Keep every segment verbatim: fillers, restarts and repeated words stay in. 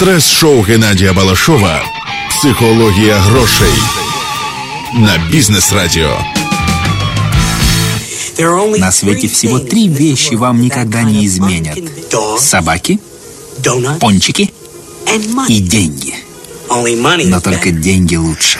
Стрес-шоу Геннадия Балашова «Психология грошей» на Бизнес-радио. На свете всего три вещи вам никогда не изменят: собаки, пончики и деньги. Но только деньги лучше.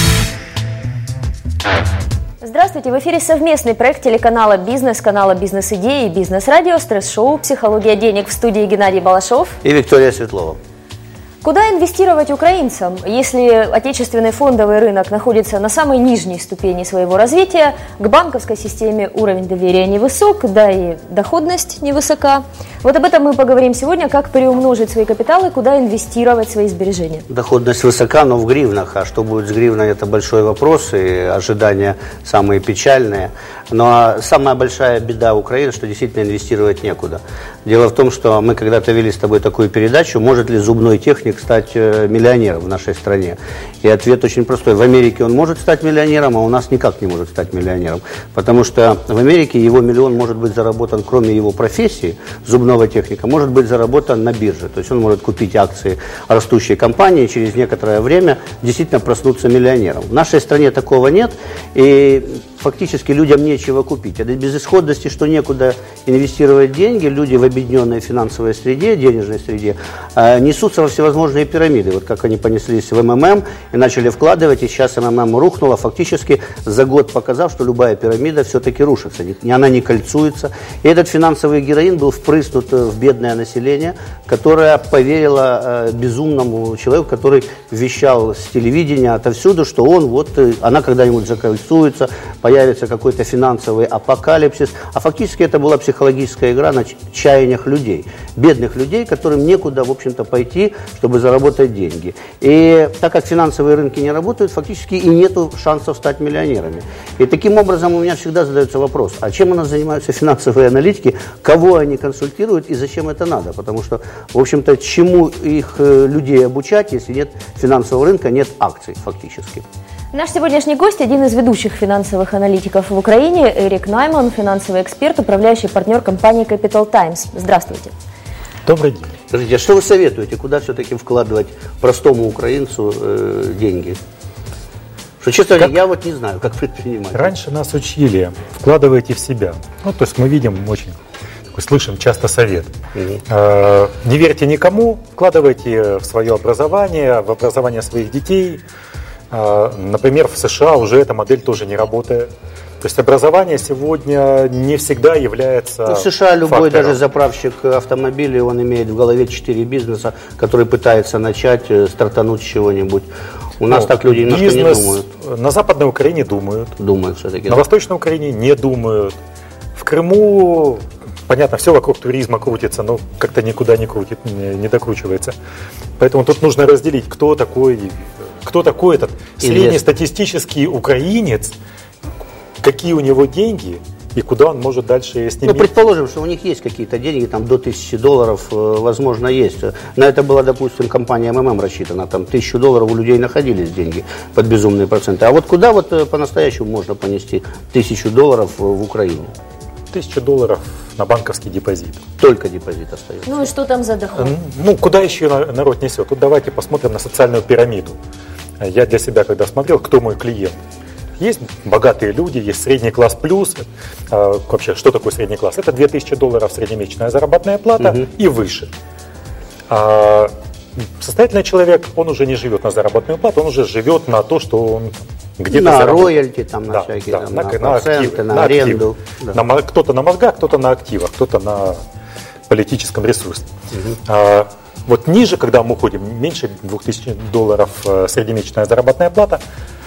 Здравствуйте! В эфире совместный проект телеканала «Бизнес», канала «Бизнес-идеи» и «Бизнес-радио», стресс-шоу «Психология денег». В студии Геннадий Балашов и Виктория Светлова. Куда инвестировать украинцам, если отечественный фондовый рынок находится на самой нижней ступени своего развития, к банковской системе уровень доверия невысок, да и доходность невысока? Вот об этом мы поговорим сегодня, как приумножить свои капиталы, куда инвестировать свои сбережения. Доходность высока, но в гривнах, а что будет с гривной, это большой вопрос, и ожидания самые печальные. Но самая большая беда Украины, что действительно инвестировать некуда. Дело в том, что мы когда-то вели с тобой такую передачу, может ли зубной техник стать миллионером в нашей стране. И ответ очень простой. В Америке он может стать миллионером, а у нас никак не может стать миллионером. Потому что в Америке его миллион может быть заработан, кроме его профессии, зубного техника, может быть заработан на бирже. То есть он может купить акции растущей компании и через некоторое время действительно проснуться миллионером. В нашей стране такого нет, и фактически людям нечего купить. От безысходности, что некуда инвестировать деньги, люди в объединенной финансовой среде, денежной среде, несутся во всевозможные пирамиды. Вот как они понеслись в эм эм эм и начали вкладывать, и сейчас эм эм эм рухнула, фактически за год показав, что любая пирамида все-таки рушится, она не кольцуется. И этот финансовый героин был впрыснут в бедное население, которое поверило безумному человеку, который вещал с телевидения отовсюду, что он вот, она когда-нибудь закольцуется, появится какой-то финансовый апокалипсис. А фактически это была психологическая игра на чаяниях людей, бедных людей, которым некуда, в общем-то, пойти, чтобы заработать деньги. И так как финансовые рынки не работают, фактически и нету шансов стать миллионерами. И таким образом у меня всегда задается вопрос, а чем у нас занимаются финансовые аналитики, кого они консультируют и зачем это надо? Потому что, в общем-то, чему их людей обучать, если нет финансового рынка, нет акций фактически. Наш сегодняшний гость – один из ведущих финансовых аналитиков в Украине, Эрик Найман, финансовый эксперт, управляющий партнер компании Capital Times. Здравствуйте. Добрый день. Скажите, а что вы советуете, куда все-таки вкладывать простому украинцу э, деньги? Что, честно говоря, я вот не знаю, как предприниматель. Раньше нас учили, вкладывайте в себя. Ну, то есть мы видим очень, слышим часто совет. Угу. Э, не верьте никому, вкладывайте в свое образование, в образование своих детей. Например, в США уже эта модель тоже не работает. То есть образование сегодня не всегда является ну, в США любой фактором. Даже заправщик автомобилей, он имеет в голове четыре бизнеса, который пытается начать, стартануть с чего-нибудь. У нас ну, так люди немножко бизнес не думают. На Западной Украине думают. Думают все-таки. На да. Восточной Украине не думают. В Крыму, понятно, все вокруг туризма крутится, но как-то никуда не крутит, не, не докручивается. Поэтому тут нужно разделить, кто такой... Кто такой этот среднестатистический украинец, какие у него деньги и куда он может дальше с ними? Ну, предположим, что у них есть какие-то деньги, там до тысячи долларов, возможно, есть. На это была, допустим, компания эм эм эм рассчитана, там тысячу долларов у людей находились деньги под безумные проценты. А вот куда вот по-настоящему можно понести тысячу долларов в Украине? Тысячу долларов на банковский депозит. Только депозит остается. Ну и что там за доход? Ну, куда еще народ несет? Тут давайте посмотрим на социальную пирамиду. Я для себя, когда смотрел, кто мой клиент. Есть богатые люди, есть средний класс плюс. А, вообще, что такое средний класс? Это две тысячи долларов среднемесячная заработная плата угу. и выше. А, состоятельный человек, он уже не живет на заработную плату, он уже живет на то, что он где-то на заработает. роялти, там, на да, всякие, да, там, на, на, на проценты, актив, на, на аренду. Да. На, кто-то на мозгах, кто-то на активах, кто-то на политическом ресурсе. Угу. А, вот ниже, когда мы уходим, меньше двух тысяч долларов среднемесячная заработная плата,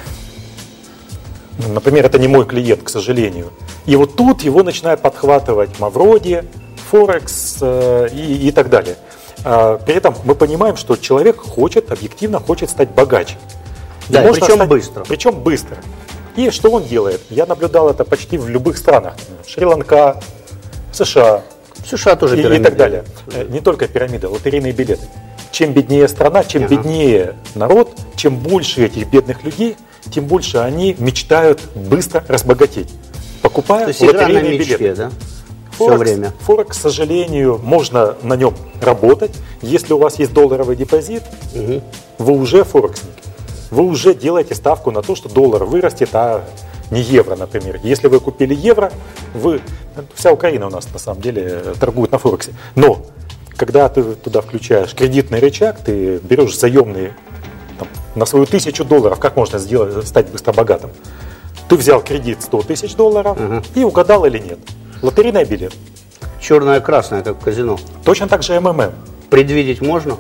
например, это не мой клиент, к сожалению. И вот тут его начинают подхватывать Мавроди, Форекс э, и, и так далее. А, при этом мы понимаем, что человек хочет, объективно хочет стать богаче. Да, причем стать, быстро. Причем быстро. И что он делает? Я наблюдал это почти в любых странах. Шри-Ланка, США. США тоже и, пирамида. И так далее. Не только пирамида, лотерейные билеты. Чем беднее страна, чем ага. беднее народ, чем больше этих бедных людей, тем больше они мечтают быстро разбогатеть, покупая То есть лотерейные игра на мечте, билеты. Да? все время. Форекс, к сожалению, можно на нем работать. Если у вас есть долларовый депозит, угу. вы уже форексник. Вы уже делаете ставку на то, что доллар вырастет, а не евро, например. Если вы купили евро, вы... Вся Украина у нас, на самом деле, торгует на Форексе. Но, когда ты туда включаешь кредитный рычаг, ты берешь заемные там, на свою тысячу долларов, как можно сделать, стать быстро богатым? Ты взял кредит сто тысяч долларов угу. и угадал или нет. Лотерейный билет. Черное-красное, как в казино. Точно так же эм эм эм. Предвидеть можно?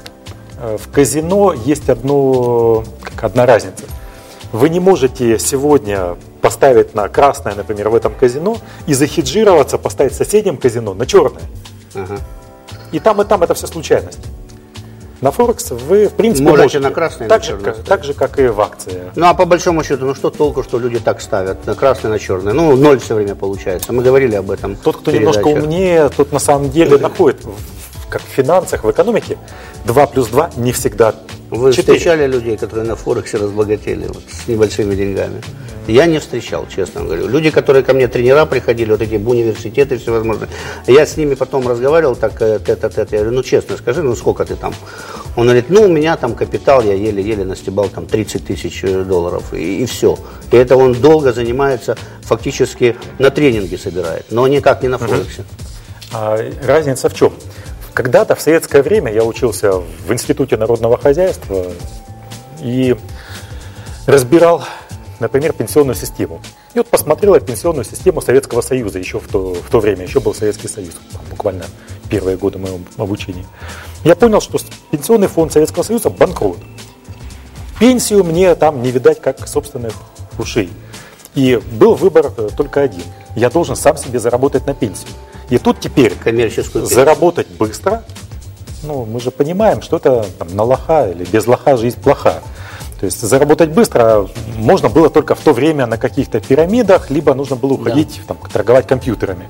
В казино есть одно, как одна разница. Вы не можете сегодня поставить на красное, например, в этом казино, и захеджироваться, поставить в соседнем казино на черное. Ага. И там, и там это все случайность. На Форекс вы, в принципе, можете, можете на красное, так, на же, черное как, так же, как и в акции. Ну, а по большому счету, ну что толку, что люди так ставят, на красное, на черное? Ну, ноль все время получается. Мы говорили об этом. Тот, кто немножко умнее, тот на самом деле находит, как в финансах, в экономике, два плюс два не всегда Вы четыре. Встречали людей, которые на Форексе разбогатели вот, с небольшими деньгами? Я не встречал, честно говорю. Люди, которые ко мне тренера приходили, вот эти университеты всевозможные, я с ними потом разговаривал так тет-а-тет. Я говорю, ну честно скажи, ну сколько ты там? Он говорит, ну у меня там капитал, я еле-еле настебал там тридцать тысяч долларов и, и все. И это он долго занимается, фактически на тренинге собирает, но никак не на Форексе. А разница в чем? Когда-то в советское время я учился в Институте народного хозяйства и разбирал, например, пенсионную систему. И вот посмотрел я пенсионную систему Советского Союза еще в то, в то время, еще был Советский Союз, буквально первые годы моего обучения. Я понял, что пенсионный фонд Советского Союза банкрот. Пенсию мне там не видать как собственных ушей. И был выбор только один. Я должен сам себе заработать на пенсию. И тут теперь коммерческую заработать быстро, ну, мы же понимаем, что это там, на лоха или без лоха жизнь плоха. То есть заработать быстро можно было только в то время на каких-то пирамидах, либо нужно было уходить, да. там, торговать компьютерами.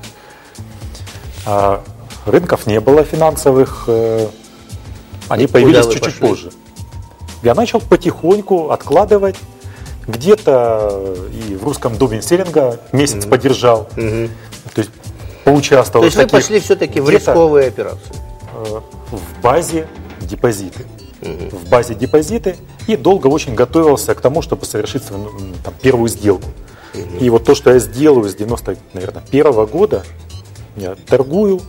А рынков не было финансовых, э, они и появились чуть-чуть пошли? позже. Я начал потихоньку откладывать, где-то и в русском доме селлинга месяц mm-hmm. подержал. Mm-hmm. То есть поучаствовал. То есть вы пошли все-таки в рисковые операции? В базе депозиты. Угу. В базе депозиты. И долго очень готовился к тому, чтобы совершить там, первую сделку. Угу. И вот то, что я сделаю с девяносто первого года, я торгую.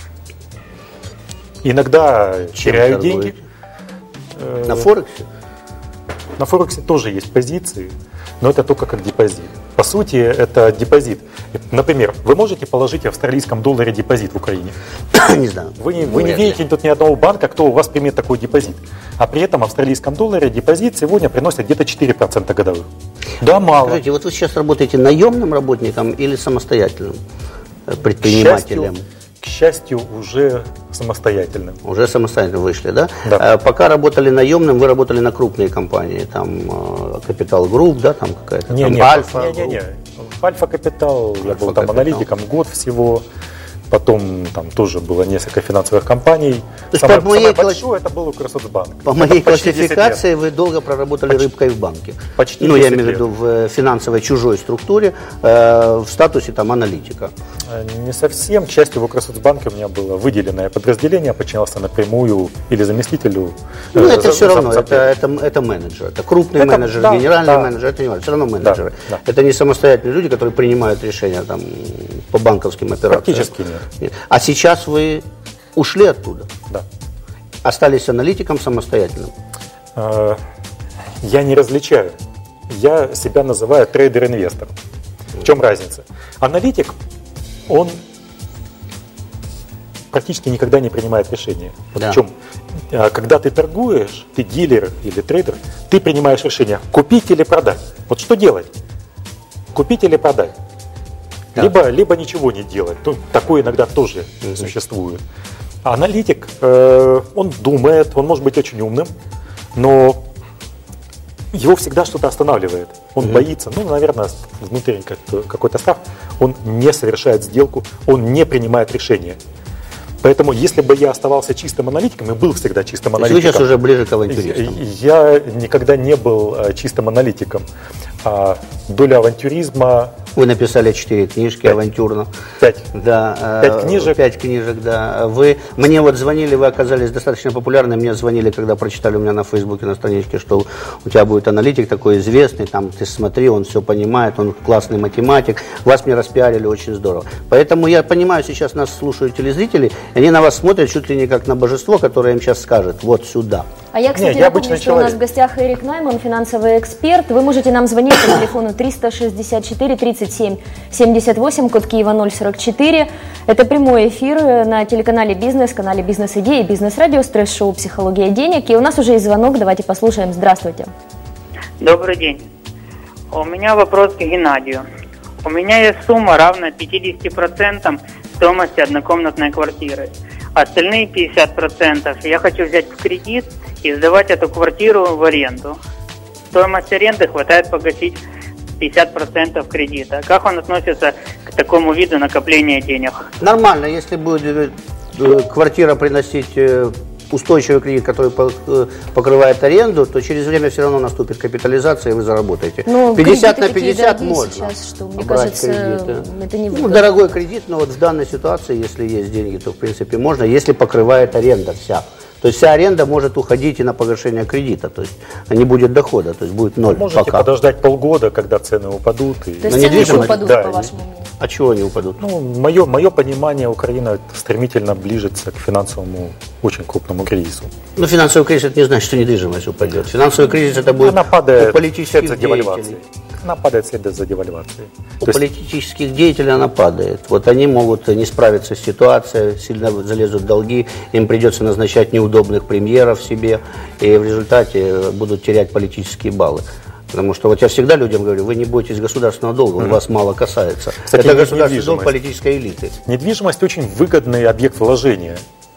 Иногда Чем теряю торгуете? деньги. На Форексе? На Форексе тоже есть позиции, но это только как депозит. По сути, это депозит. Например, вы можете положить в австралийском долларе депозит в Украине? Не знаю. Вы не, вы не видите тут ни одного банка, кто у вас примет такой депозит. А при этом в австралийском долларе депозит сегодня приносит где-то четыре процента годовых. Да, мало. Скажите, вот вы сейчас работаете наемным работником или самостоятельным предпринимателем? К счастью, к счастью, уже самостоятельным. Уже самостоятельно вышли, да? Да. Пока работали наемным, вы работали на крупные компании, там Capital Group, да, там какая-то, не, там не, Альфа. Не, не, не. Альфа Капитал, я был там аналитиком год всего. Потом там тоже было несколько финансовых компаний. Самое, самое большое это был Укрсоцбанк. По моей классификации вы долго проработали почти, рыбкой в банке. Почти ну, я имею в виду в финансовой чужой структуре, э, в статусе там аналитика. Не совсем. К счастью, в Укрсоцбанке у меня было выделенное подразделение, подчинялся напрямую или заместителю. Ну, э, это за, все за, равно, за это, это, это менеджер. Это крупный это, менеджер, да, генеральный да. менеджер, это не важно, все равно менеджеры. Да, да. Это не самостоятельные люди, которые принимают решения там, по банковским операциям. Практически нет. Нет. А сейчас вы ушли оттуда? Да. Остались аналитиком самостоятельным? Я не различаю. Я себя называю трейдер-инвестор. В чем разница? Аналитик, он практически никогда не принимает решения. Да. Причем, когда ты торгуешь, ты дилер или трейдер, ты принимаешь решение, купить или продать. Вот что делать? Купить или продать? Да. Либо, либо ничего не делать. Ну, такое иногда тоже угу. существует. А аналитик, э, он думает, он может быть очень умным, но его всегда что-то останавливает. Он угу. боится, ну, наверное, внутри какой-то страх. Он не совершает сделку, он не принимает решения. Поэтому, если бы я оставался чистым аналитиком, и был всегда чистым аналитиком... Вы сейчас уже ближе к авантюристам. Я никогда не был чистым аналитиком. А доля авантюризма... Вы написали четыре книжки пять. авантюрно. Пять. Да. Пять книжек. Пять книжек, да. Вы мне вот звонили, вы оказались достаточно популярны. Мне звонили, когда прочитали у меня на Фейсбуке на страничке, что у тебя будет аналитик такой известный, там ты смотри, он все понимает, он классный математик. Вас мне распиарили очень здорово. Поэтому я понимаю, сейчас нас слушают телезрители, и они на вас смотрят чуть ли не как на божество, которое им сейчас скажет, вот сюда. А я, кстати, Не, я напомню, что человек. у нас в гостях Эрик Найман, финансовый эксперт. Вы можете нам звонить по телефону триста шестьдесят четыре тридцать семь семьдесят восемь, код Киева ноль сорок четыре. Это прямой эфир на телеканале «Бизнес», канале «Бизнес-идеи», «Бизнес-радио», стресс-шоу «Психология денег». И у нас уже есть звонок, давайте послушаем. Здравствуйте. Добрый день. У меня вопрос к Геннадию. У меня есть сумма, равная пятидесяти процентам стоимости однокомнатной квартиры. Остальные пятьдесят процентов я хочу взять в кредит и сдавать эту квартиру в аренду. Стоимость аренды хватает погасить пятьдесят процентов кредита. Как он относится к такому виду накопления денег? Нормально, если будет э, квартира приносить э, устойчивый кредит, который по, э, покрывает аренду, то через время все равно наступит капитализация, и вы заработаете. Но пятьдесят на кредиты такие пятьдесят дорогие можно. сейчас, что, мне брать кажется, кредиты. это не Ну, выгодно. дорогой кредит, но вот в данной ситуации, если есть деньги, то в принципе можно, если покрывает аренда вся. То есть вся аренда может уходить и на погашение кредита, то есть не будет дохода, то есть будет ноль. Можете пока. подождать полгода, когда цены упадут. И... То есть на цены еще недвижимость, упадут, да, по и- вашему мнению? А чего они упадут? Ну, мое, мое понимание, Украина стремительно ближется к финансовому очень крупному кризису. Ну, финансовый кризис это не значит, что недвижимость упадет. Финансовый кризис это будет Она падает у политических вслед за девальвацией. деятелей. Она падает вслед за девальвацией. У То есть политических деятелей она падает. Вот они могут не справиться с ситуацией, сильно залезут в долги, им придется назначать неудобных премьеров себе, и в результате будут терять политические баллы. Потому что вот я всегда людям говорю, вы не бойтесь государственного долга, он вас мало касается. Кстати, это государственный долг недвижимость. политической элиты. недвижимость очень выгодный объект вложения,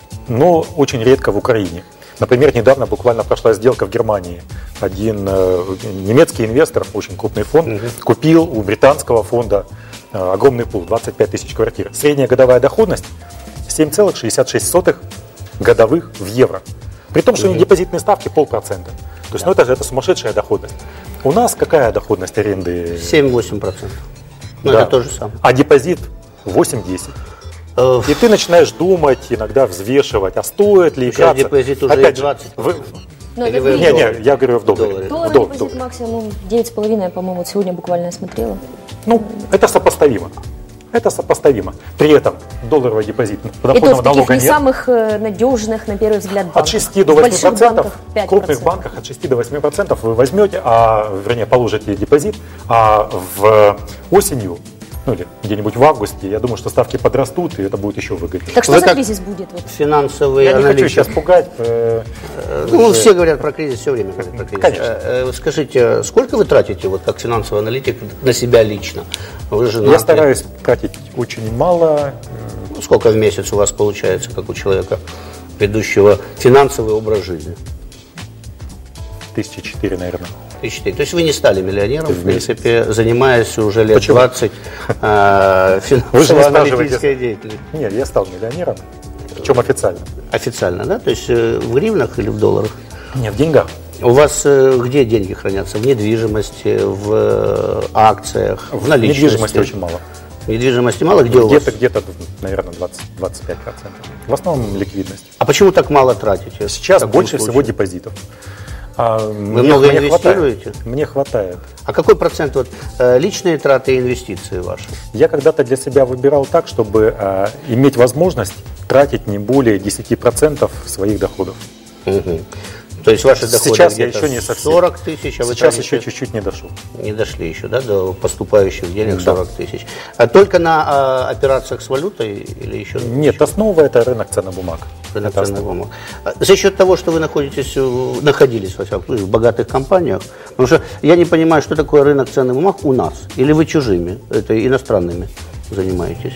но очень редко в Украине. Например, недавно буквально прошла сделка в Германии. Один э, немецкий инвестор, очень крупный фонд, Мгм. купил у британского фонда э, огромный пул, двадцать пять тысяч квартир. Средняя годовая доходность семь целых шестьдесят шесть сотых годовых в евро. При том, что у них депозитные ставки полпроцента. То есть, ну это же это сумасшедшая доходность. У нас какая доходность аренды? семь-восемь процентов. Ну, Да. это то же самое. А депозит восемь-десять. Э, И ты начинаешь думать, иногда взвешивать, а стоит ли Сейчас играться. депозит уже Опять и же, двадцать вы- Ну, Или это вы- в Не, гривнах. не, я говорю в долларе. долларе. Доллар В дол- депозит дол- максимум девять с половиной, по-моему, вот сегодня буквально я смотрела. Ну, это сопоставимо. Это сопоставимо. При этом долларовый депозит И то подоходного в таких налога не нет. самых э, надежных, на первый взгляд, банках. От шести до В восьми больших процентов, банках пять в крупных процентов. банках от шести до восьми процентов вы возьмете, а, вернее, положите депозит, а в осенью, ну или где-нибудь в августе, я думаю, что ставки подрастут, и это будет еще выгоднее. Так что Вы за как- кризис будет? Вот? Финансовые Я не хочу аналитики. сейчас пугать. э, Ну, уже- все говорят про кризис, все время говорят про кризис. Конечно. Э, э, Скажите, сколько вы тратите, вот как финансовый аналитик, на себя лично? Вы женаты. Я стараюсь тратить очень мало. Ну, сколько в месяц у вас получается, как у человека, ведущего финансовый образ жизни? Тысячи четыре, наверное. Тысячи четыре. То есть вы не стали миллионером, в В месяц. принципе, занимаясь уже лет Почему? двадцать э, Вы же не финансово-аналитической спрашиваете. деятельностью. Нет, я стал миллионером, причем официально. Официально, да? То есть э, в гривнах или в долларах? Нет, в деньгах. У вас э, где деньги хранятся? В недвижимости, в э, акциях, в наличности? Недвижимости очень мало. Недвижимости мало? Где у вас? Где-то, где-то, наверное, двадцать - двадцать пять процентов. В основном ликвидность. А почему так мало тратите? Сейчас в таком больше случае? всего депозитов. А Вы мне- много мне инвестируете? хватает. Мне хватает. А какой процент вот, э, личные траты и инвестиции ваши? Я когда-то для себя выбирал так, чтобы а, иметь возможность тратить не более десяти процентов своих доходов. Мгм. То есть ваши доходы Сейчас я где-то еще не совсем. сорок тысяч, а вы Сейчас тратите- еще чуть-чуть не дошел. не дошли еще, да, до поступающих денег Да. сорок тысяч. А только на а, операциях с валютой или еще? Нет, основа это рынок ценных бумаг. Рынок Это ценных основа. бумаг. А За счет того, что вы находитесь, в- находились во всяком случае, в богатых компаниях, потому что я не понимаю, что такое рынок ценных бумаг у нас, или вы чужими, это иностранными занимаетесь?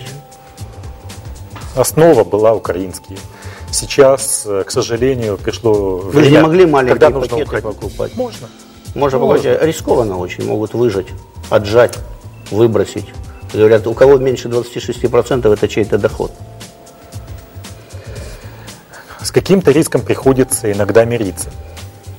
Основа была украинские. Сейчас, э, к сожалению, пришло Вы же время, не могли маленькие когда нужно пакеты уходить. покупать? Можно. Можно Можно. покупать, рискованно очень, могут выжать, отжать, выбросить. Говорят, у кого меньше двадцати шести процентов, это чей-то доход. С каким-то риском приходится иногда мириться.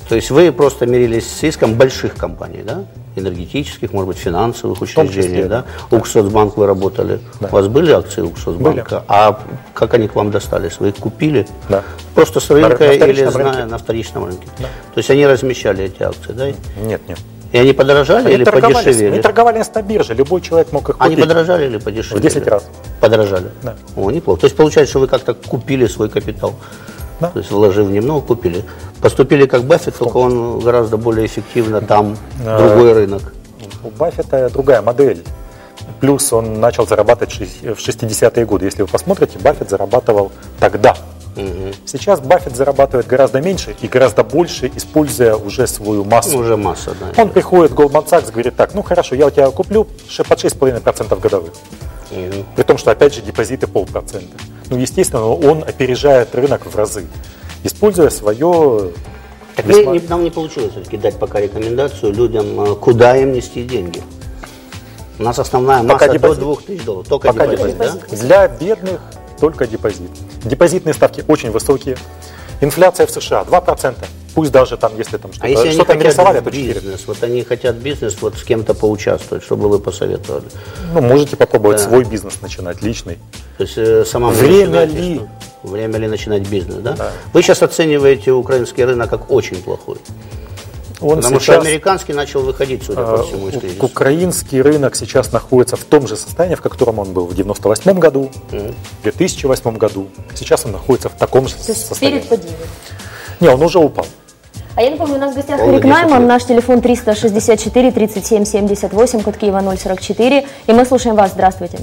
То есть вы просто мирились с риском больших компаний, да? Энергетических, может быть, финансовых учреждений, да? да? Укрсоцбанк вы работали. Да. У вас были акции Укрсоцбанка? Были. А как они к вам достались? Вы их купили? Да. Просто с рынка на, на или рынке. на вторичном рынке? Да. То есть они размещали эти акции, да? Нет, нет. И они подорожали они или подешевели? Они торговали на бирже, любой человек мог их купить. Они подорожали или подешевели? В десять раз. Подорожали? Да. О, неплохо. То есть получается, что вы как-то купили свой капитал? Да. То есть вложив немного, купили. Поступили как Баффет, только он гораздо более эффективно, там а, другой рынок. У Баффета другая модель. Плюс он начал зарабатывать в шестидесятые годы. Если вы посмотрите, Баффет зарабатывал тогда. Угу. Сейчас Баффет зарабатывает гораздо меньше и гораздо больше, используя уже свою массу. Уже масса, да. Он приходит в Goldman Sachs, говорит так, ну хорошо, я у тебя куплю под шесть целых пять десятых процента годовых. Угу. При том, что опять же депозиты полпроцента. Ну, естественно, он опережает рынок в разы, используя свое... Мы, не, нам не получилось все-таки дать пока рекомендацию людям, куда им нести деньги. У нас основная масса пока до двух тысяч долларов. Только пока депозит, депозит, да? Для бедных только депозит. Депозитные ставки очень высокие. Инфляция в США два процента. Пусть даже там, если там что-то, а если что-то они нарисовали, то бизнес, вот они хотят бизнес, вот с кем-то поучаствовать, что бы вы посоветовали? Ну, можете попробовать да. свой бизнес начинать, личный. То есть э, самому Время ли? Что? Время ли начинать бизнес, да? да? Вы сейчас оцениваете украинский рынок как очень плохой. Он Потому сейчас, что американский начал выходить, судя по всему, из кризиса. Украинский рынок сейчас находится в том же состоянии, в котором он был в девяносто восьмом году, mm. в две тысячи восьмом году. Сейчас он находится в таком же То состоянии. Перед падением? Не, он уже упал. А я напомню, у нас в гостях Эрик Найман, наш телефон триста шестьдесят четыре тридцать семь семьдесят восемь, код Киева ноль сорок четыре. И мы слушаем вас. Здравствуйте.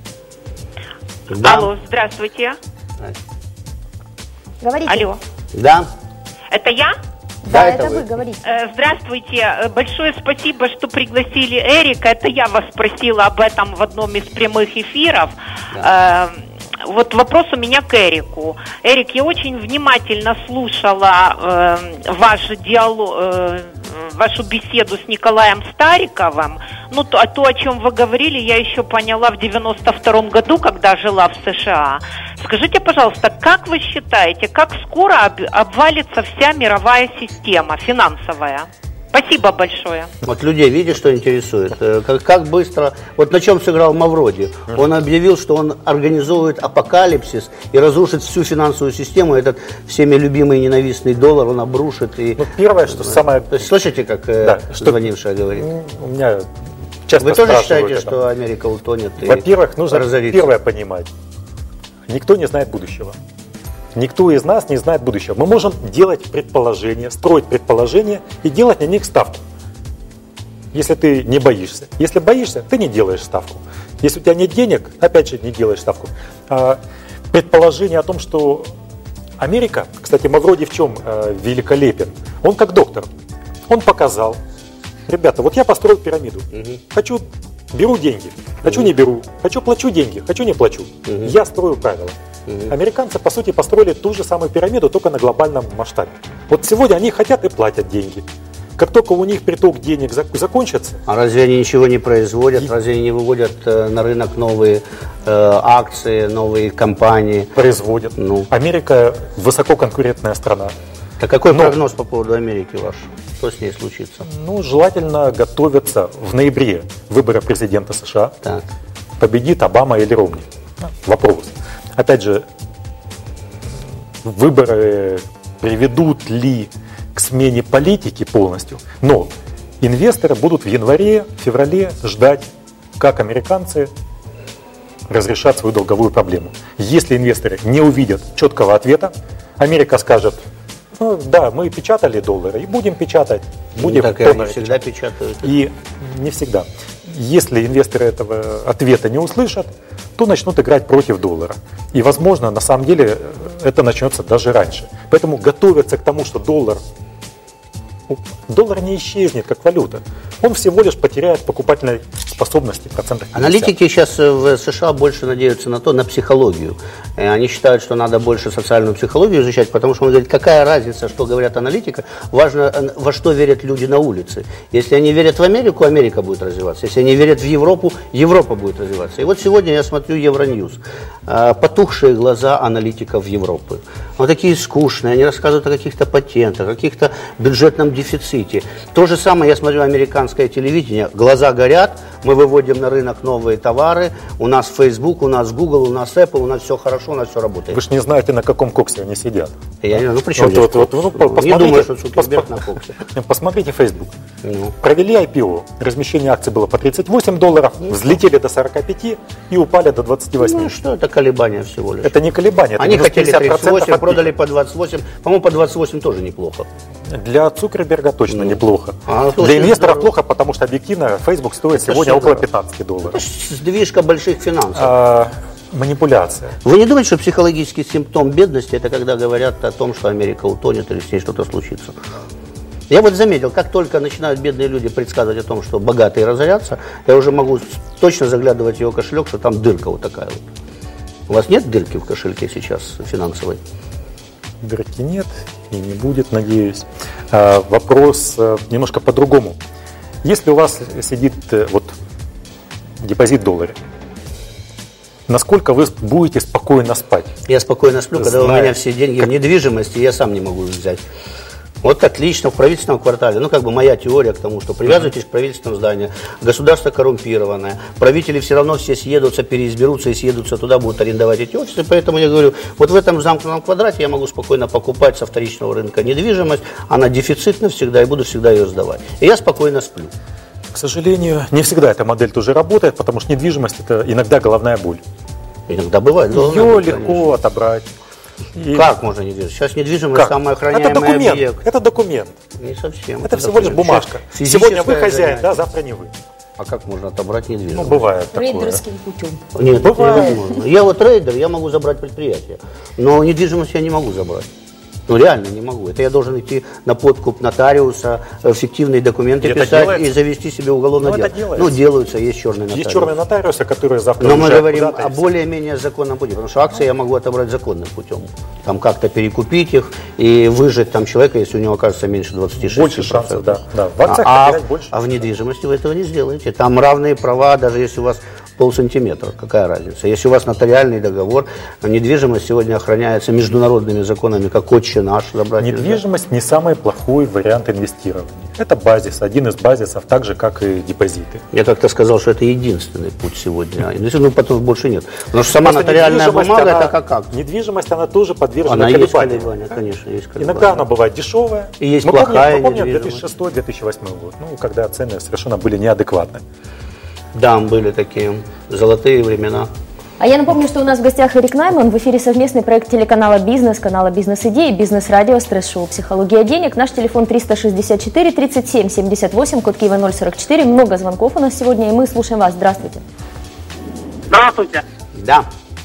Да. Алло, здравствуйте. Говорите. Алло. Да. Это я? Да, да, это, это вы, вы говорите. Здравствуйте. Большое спасибо, что пригласили Эрика. Это я вас спросила об этом в одном из прямых эфиров. Да. Вот вопрос у меня к Эрику. Эрик, я очень внимательно слушала э, ваш диалог, э, вашу беседу с Николаем Стариковым. Ну, то, то, о чем вы говорили, я еще поняла в девяносто втором году, когда жила в США. Скажите, пожалуйста, как вы считаете, как скоро об, обвалится вся мировая система финансовая? Спасибо большое. Вот людей, видишь, что интересует? Как, как быстро... Вот на чем сыграл Мавроди? Он объявил, что он организует апокалипсис и разрушит всю финансовую систему. Этот всеми любимый ненавистный доллар он обрушит. И... Ну, первое, что самое... То есть, слышите, как да, звонившая что... говорит? У меня часто Вы тоже считаете, это. что Америка утонет? Во-первых, нужно разорится? Первое понимать. Никто не знает будущего. Никто из нас не знает будущего. Мы можем делать предположения, строить предположения и делать на них ставку. Если ты не боишься. Если боишься, ты не делаешь ставку. Если у тебя нет денег, опять же, не делаешь ставку. А, предположение о том, что Америка, кстати, Мавроди в чем а, великолепен? Он как доктор. Он показал, ребята, вот я построил пирамиду. Угу. Хочу, беру деньги. Хочу, угу. не беру. Хочу, плачу деньги. Хочу, не плачу. Угу. Я строю правила. Американцы, по сути, построили ту же самую пирамиду, только на глобальном масштабе. Вот сегодня они хотят и платят деньги. Как только у них приток денег закончится... А разве они ничего не производят? И... Разве они не выводят э, на рынок новые э, акции, новые компании? Производят. Ну. Америка высококонкурентная страна. Так какой Но... прогноз по поводу Америки ваш? Что с ней случится? Ну, желательно готовиться в ноябре выбора президента США. Так. Победит Обама или Ромни? Вопрос. Опять же, выборы приведут ли к смене политики полностью, но инвесторы будут в январе, феврале ждать, как американцы разрешат свою долговую проблему. Если инвесторы не увидят четкого ответа, Америка скажет, ну да, мы печатали доллары и будем печатать. Будем ну, так и они всегда печатают. И не всегда. Если инвесторы этого ответа не услышат, то начнут играть против доллара. И, возможно, на самом деле это начнется даже раньше. Поэтому готовиться к тому, что доллар, доллар не исчезнет как валюта. Он всего лишь потеряет покупательной способности процентов пятьдесят. Аналитики сейчас в США больше надеются на то, на психологию. Они считают, что надо больше социальную психологию изучать, потому что он говорит, какая разница, что говорят аналитики, важно, во что верят люди на улице. Если они верят в Америку, Америка будет развиваться. Если они верят в Европу, Европа будет развиваться. И вот сегодня я смотрю Евроньюз. Потухшие глаза аналитиков Европы. Вот такие скучные, они рассказывают о каких-то патентах, о каких-то бюджетном дефиците. То же самое я смотрю американское телевидение. Глаза горят, мы выводим на рынок новые товары, у нас Facebook, у нас Google, у нас Apple, у нас все хорошо, у нас все работает. Вы же не знаете, на каком коксе они сидят. Я не, ну при чем вот, вот, вот, ну, не думаю, что Цукерберг на коксе. Посмотрите Facebook. Ну. Провели ай пи о, размещение акций было по тридцать восемь долларов, ну, взлетели до сорок пять и упали до двадцати восьми. Ну что, это колебания всего лишь. Это не колебания, это они хотели тридцать восемь, продали по двадцать восемь, по-моему, по двадцать восемь тоже неплохо. Для Цукерберга точно ну. неплохо. А, Для инвесторов здорово. Плохо, потому что объективно Facebook стоит это сегодня около пятнадцати долларов. Это сдвижка больших финансов. А, манипуляция. Вы не думаете, что психологический симптом бедности это когда говорят о том, что Америка утонет или с ней что-то случится? Я вот заметил, как только начинают бедные люди предсказывать о том, что богатые разорятся, я уже могу точно заглядывать в его кошелек, что там дырка вот такая вот. У вас нет дырки в кошельке сейчас финансовой? Дырки нет и не будет, надеюсь. А, вопрос а, немножко по-другому. Если у вас сидит вот депозит в долларе, насколько вы будете спокойно спать? Я спокойно сплю, когда Зная, у меня все деньги как... в недвижимости, я сам не могу их взять. Вот отлично, в правительственном квартале, ну как бы моя теория к тому, что привязывайтесь к правительственному зданию, государство коррумпированное, правители все равно все съедутся, переизберутся и съедутся туда, будут арендовать эти офисы, поэтому я говорю, вот в этом замкнутом квадрате я могу спокойно покупать со вторичного рынка недвижимость, она дефицитна всегда и буду всегда ее сдавать. И я спокойно сплю. К сожалению, не всегда эта модель тоже работает, потому что недвижимость это иногда головная боль. Иногда бывает. Ее боль, легко конечно. Отобрать. И... Как можно недвижимость? Сейчас недвижимость как? Самая охраняемая это документ, объект. Это документ. Не совсем. Это, это всего лишь бумажка. Сегодня вы хозяин, да, завтра не вы. А как можно отобрать недвижимость? Ну, бывает Рейдерским путем. Нет, бывает. Невозможно. Я вот трейдер, я могу забрать предприятие, но недвижимость я не могу забрать. Ну, реально не могу. Это я должен идти на подкуп нотариуса, фиктивные документы это писать делается. И завести себе уголовное ну, дело. Ну, делаются, есть черные нотариусы. Есть черные нотариусы, которые завтра Но мы говорим о более-менее законном пути, потому что акции я могу отобрать законным путем. Там как-то перекупить их и выжать там человека, если у него окажется меньше двадцати шести процентов. Больше шансов, да. да. В акциях а, а, больше. а в недвижимости вы этого не сделаете. Там равные права, даже если у вас полсантиметра, какая разница. Если у вас нотариальный договор, недвижимость сегодня охраняется международными законами, как отче наш. Недвижимость не самый плохой вариант инвестирования. Это базис, один из базисов, так же, как и депозиты. Я как-то сказал, что это единственный путь сегодня. Ну, потом больше нет. Потому что сама Просто нотариальная бумага, она, это как как? Недвижимость, она тоже подвержена она колебаниям. Есть колебания, конечно, есть колебания. Иногда она бывает дешевая. И есть мы плохая помним, мы помним две тысячи шестой - две тысячи восьмой год, ну, когда цены совершенно были неадекватны. Да, были такие золотые времена. А я напомню, что у нас в гостях Эрик Найман. В эфире совместный проект телеканала «Бизнес», канала «Бизнес-идеи», «Бизнес-радио», стресс-шоу «Психология денег». Наш телефон триста шестьдесят четыре тридцать семь семьдесят восемь, код Киева ноль сорок четыре. Много звонков у нас сегодня, и мы слушаем вас. Здравствуйте. Здравствуйте. Да.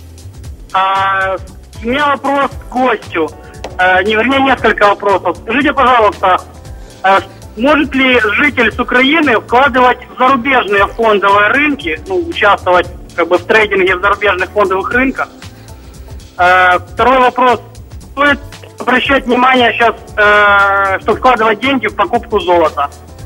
А, у меня вопрос к гостю. А, не, вернее, несколько вопросов. Скажите, пожалуйста, а, может ли житель с Украины вкладывать в зарубежные фондовые рынки, ну, участвовать как бы в трейдинге в зарубежных фондовых рынках? Э, второй вопрос. Стоит обращать внимание сейчас, э, что вкладывать деньги в покупку золота?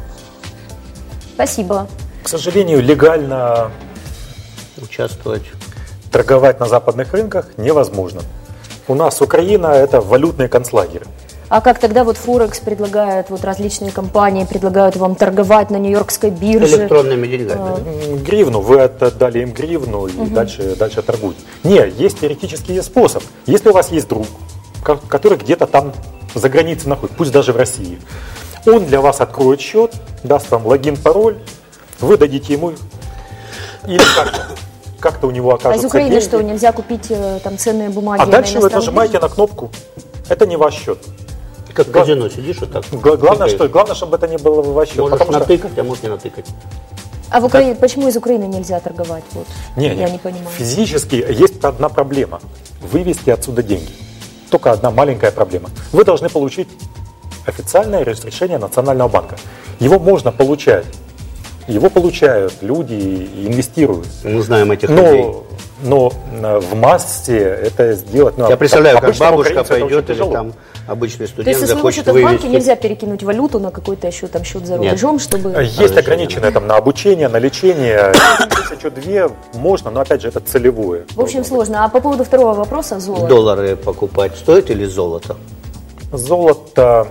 Спасибо. К сожалению, легально участвовать, торговать на западных рынках невозможно. У нас Украина – это валютные концлагеры. А как тогда вот Форекс предлагает, вот различные компании предлагают вам торговать на Нью-Йоркской бирже? Электронными деньгами. А... Да? Гривну, вы отдали им гривну и угу. дальше, дальше торгуют. Не, есть теоретический способ. Если у вас есть друг, который где-то там за границей находится, пусть даже в России, он для вас откроет счет, даст вам логин, пароль, вы дадите ему или как-то. Как-то у него окажется. А из Украины деньги. Что, нельзя купить там ценные бумаги? А дальше вы нажимаете на кнопку. Это не ваш счет. Как в казино сидишь вот так. Главное, что, главное, чтобы это не было ваш счет. Можешь натыкать, что... а можешь не натыкать. А в Украине, почему из Украины нельзя торговать? Вот, не, я не, не понимаю. Физически есть одна проблема. Вывести отсюда деньги. Только одна маленькая проблема. Вы должны получить официальное разрешение Национального банка. Его можно получать его получают люди и инвестируют. Мы знаем этих но, людей. Но в массе это сделать... Ну, я представляю, как бабушка украинцу пойдет или там обычный студент То есть, если захочет счета в банке, вывести... нельзя перекинуть валюту на какой-то еще там счет за рубежом, чтобы... Есть ограниченное там на обучение, на лечение. Тысячу две можно, но опять же это целевое. В общем, сложно. А по поводу второго вопроса, золото. Доллары покупать стоит или золото? Золото...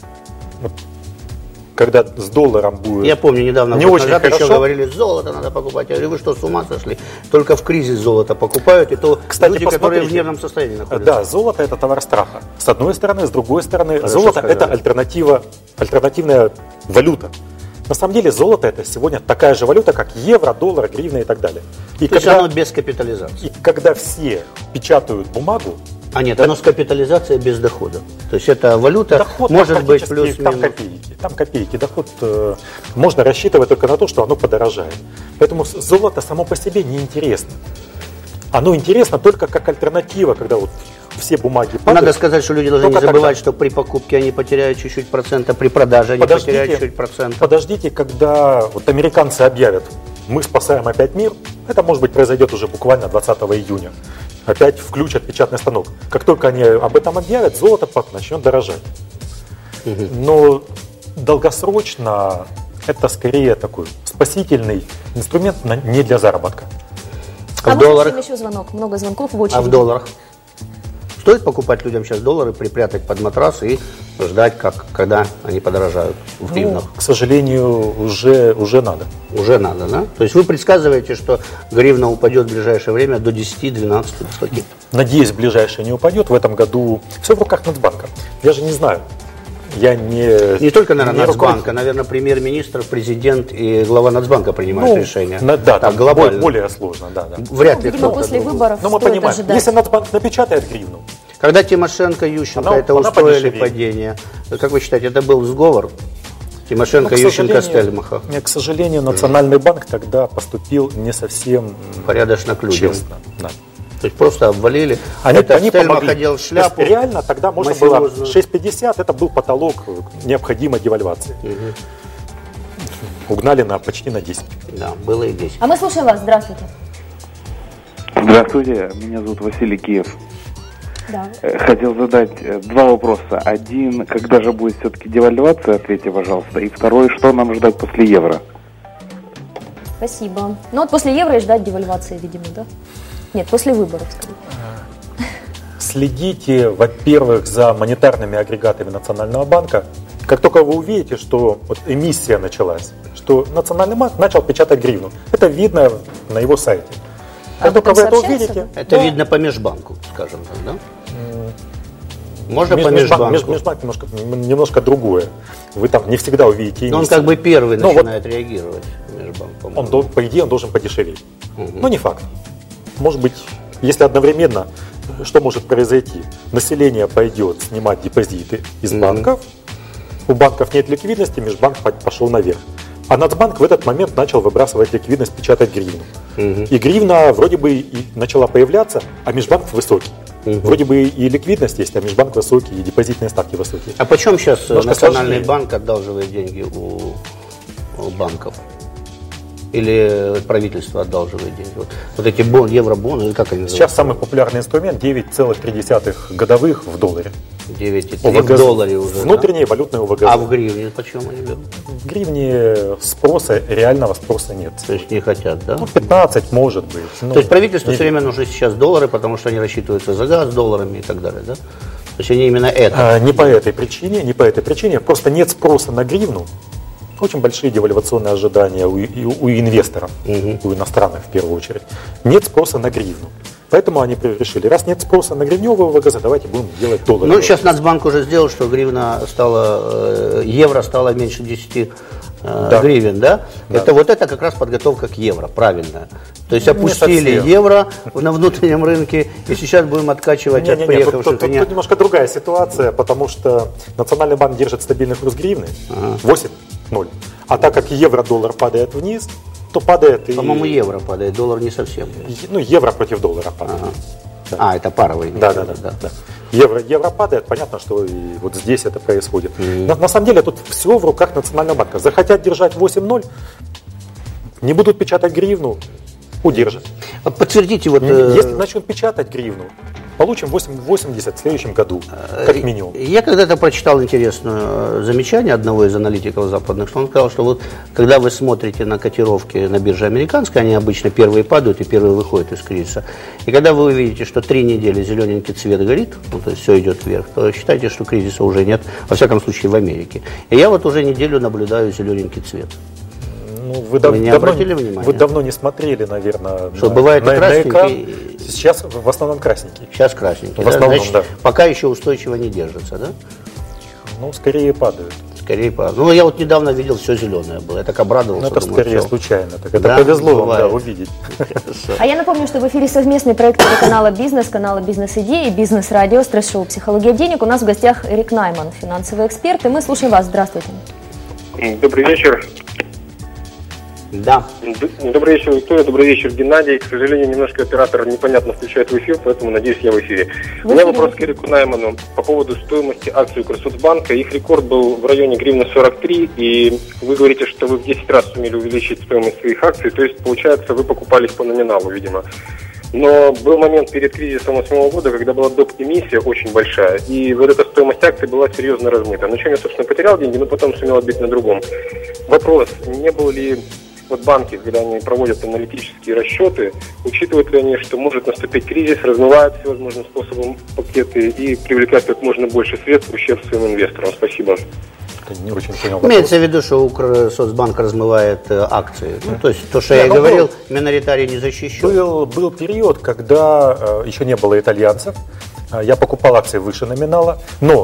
Когда с долларом будет... Я помню, недавно не год очень назад хорошо. еще говорили, золото надо покупать. Я говорю, вы что, с ума сошли? Только в кризис золото покупают, и то Кстати, люди, которые в нервном состоянии находятся. Да, золото – это товар страха. С одной стороны, с другой стороны, Хорошо золото – сказали. это альтернатива, альтернативная валюта. На самом деле золото – это сегодня такая же валюта, как евро, доллар, гривна и так далее. И то когда, есть оно без капитализации. И когда все печатают бумагу, А нет, оно с капитализацией без дохода. То есть это валюта доход может там быть практически- плюс-минус. Там копейки. Там копейки. Доход э, можно рассчитывать только на то, что оно подорожает. Поэтому с- золото само по себе неинтересно. Оно интересно только как альтернатива, когда вот все бумаги падают. Надо сказать, что люди должны не Только забывать, тогда. что при покупке они потеряют чуть-чуть процента, при продаже они потеряют чуть-чуть процента. подождите, когда вот американцы объявят, мы спасаем опять мир, это, может быть, произойдет уже буквально двадцатого июня. Опять включат печатный станок. Как только они об этом объявят, золото начнет дорожать. Но долгосрочно это скорее такой спасительный инструмент на- не для заработка. А в мы долларах? слушаем еще звонок. Много звонков в очереди. А в долларах? Стоит покупать людям сейчас доллары, припрятать под матрас и ждать, как, когда они подорожают в гривнах? Ну, к сожалению, уже, уже надо. Уже надо, да? То есть вы предсказываете, что гривна упадет в ближайшее время до десять-двенадцать, до скольки? Надеюсь, в ближайшее не упадет. В этом году все в руках Нацбанка. Я же не знаю. Я не... Не только, наверное, не Нацбанка, руководитель. наверное, премьер-министр, президент и глава Нацбанка принимают Ну, решения. на- да, так там глобально. более сложно, да, да. Вряд Ну, ли видимо, кто-то после другой. выборов Но мы стоит понимаем, ожидать. если Нацбанк напечатает гривну, Когда Тимошенко и Ющенко Она- это она устроили подешевеет. падение, как вы считаете, это был сговор? Тимошенко, но, к Ющенко, сожалению, Стельмаха. не, к сожалению, Национальный банк тогда поступил не совсем м, Порядочно к людям. честно. Да. То есть просто обвалили. Они, это они Стельмах помогли. одел То шляпу. есть реально тогда можно было мафиозную. шесть пятьдесят, это был потолок необходимой девальвации. Угнали на почти на десять. Да, было и десять. А мы слушаем вас. Здравствуйте. Здравствуйте, меня зовут Василий Киев. Да. Э, Хотел задать э, два вопроса. Один, когда же будет все-таки девальвация, ответьте, пожалуйста. И второй, что нам ждать после евро? Спасибо. Ну вот после евро и ждать девальвации, видимо, да? Нет, после выборов, скорее. Следите, во-первых, за монетарными агрегатами Национального банка. Как только вы увидите, что вот эмиссия началась, что Национальный банк начал печатать гривну, это видно на его сайте. А Как об только этом вы это сообщается? увидите, Это да, видно по межбанку, скажем так, да? Можно меж- по межбанк, межбанку. меж- межбанк немножко, немножко другое. Вы там не всегда увидите Но он эмиссию. как бы первый Ну, вот начинает реагировать, межбанк, по-моему. он, дол- по идее, он должен подешеветь. Но не факт. Может быть, если одновременно, что может произойти? Население пойдет снимать депозиты из Мгм. банков, у банков нет ликвидности, межбанк по- пошел наверх. А Нацбанк в этот момент начал выбрасывать ликвидность, печатать гривну. Мгм. И гривна вроде бы и начала появляться, а межбанк высокий. Вроде бы и ликвидность есть, а межбанк высокий, и депозитные ставки высокие. А почем сейчас Немножко Национальный сложнее. банк одалживает деньги у, у банков? Или правительство одалживает деньги? Вот, вот эти бон, евробоны, или как они называются? Сейчас самый популярный инструмент девять целых три десятых годовых в долларе. девять целых три в ОВГЗ. долларе уже, да? Внутренние валютные ОВГЗ. А в гривне почем они берут? В гривне спроса, реального спроса нет. То есть не хотят, да? Ну, пятнадцать может быть. Ну, То есть правительству не- все время нужны сейчас доллары, потому что они рассчитываются за газ долларами и так далее, да? То есть они именно это. А, не по этой причине, не по этой причине. Просто нет спроса на гривну. Очень большие девальвационные ожидания у, и у- у инвесторов, у иностранных в первую очередь. Нет спроса на гривну. Поэтому они при- решили, раз нет спроса на гривневую ОВГЗ, давайте будем делать доллары. Ну, сейчас Нацбанк уже сделал, что гривна стала, э, евро стало меньше десяти э, Да. гривен, да? Да. Это вот это как раз подготовка к евро, правильная. То есть Не опустили совсем. евро на внутреннем рынке, и сейчас будем откачивать от Не-не-не, приехавших. тут, тут- меня. тут немножко другая ситуация, потому что Национальный банк держит стабильный курс гривны восемь ноль. А так как евро-доллар падает вниз, то падает и... По-моему, евро падает, доллар не совсем. Ну, евро против доллара падает. Да. А, это паровый. Да, да, да, да, да. Евро, евро падает, понятно, что и вот здесь это происходит. На, на самом деле тут все в руках Национального банка. Захотят держать восемь ноль, Не будут печатать гривну, удержат. Подтвердите вот... Если начнут печатать гривну, получим восемьдесят в следующем году, как минимум. Я когда-то прочитал интересное замечание одного из аналитиков западных, что он сказал, что вот когда вы смотрите на котировки на бирже американской, они обычно первые падают и первые выходят из кризиса. И когда вы увидите, что три недели зелененький цвет горит, ну, то есть все идет вверх, то считайте, что кризиса уже нет, во всяком случае в Америке. И я вот уже неделю наблюдаю зелененький цвет. Ну, вы, дав- не давно, вы давно не смотрели, наверное, что на, бывает на, на экран. И... Сейчас в основном красненький. Сейчас красненький. В основном, Значит, да. Пока еще устойчиво не держится, да? Ну, скорее падают. Скорее падают. Ну, я вот недавно видел, все зеленое было. Я так обрадовался. Ну, это думаю, скорее все. случайно. Так это да, повезло бывает. вам, да, увидеть. А я напомню, что в эфире совместный проект телеканала «Бизнес», канала «Бизнес-идеи» и «Бизнес-радио», стресс-шоу «Психология денег». У нас в гостях Эрик Найман, финансовый эксперт. И мы слушаем вас. Здравствуйте. Добрый вечер. Да. Добрый вечер, Виктория. Добрый вечер, Геннадий. К сожалению, немножко оператор непонятно включает в эфир, поэтому, надеюсь, я в эфире. У меня вопрос к Эрику Найману по поводу стоимости акций Укрсоцбанка. Их рекорд был в районе гривны сорок три, и вы говорите, что вы в десять раз сумели увеличить стоимость своих акций, то есть, получается, вы покупались по номиналу, видимо. Но был момент перед кризисом две тысячи восьмого года, когда была доп-эмиссия очень большая, и вот эта стоимость акций была серьезно размыта. На чем я, собственно, потерял деньги, но потом сумел отбить на другом. Вопрос, не было ли... Вот банки, когда они проводят аналитические расчеты, учитывают ли они, что может наступить кризис, размывают всевозможным способом пакеты и привлекают как можно больше средств в ущерб своим инвесторам? Спасибо. Не очень понял. Имеется в виду, что Укрсоцбанк размывает э, акции. Ну, то есть то, что я и говорил, был, миноритарий не защищен. Был, был период, когда э, еще не было итальянцев. Э, я покупал акции выше номинала, но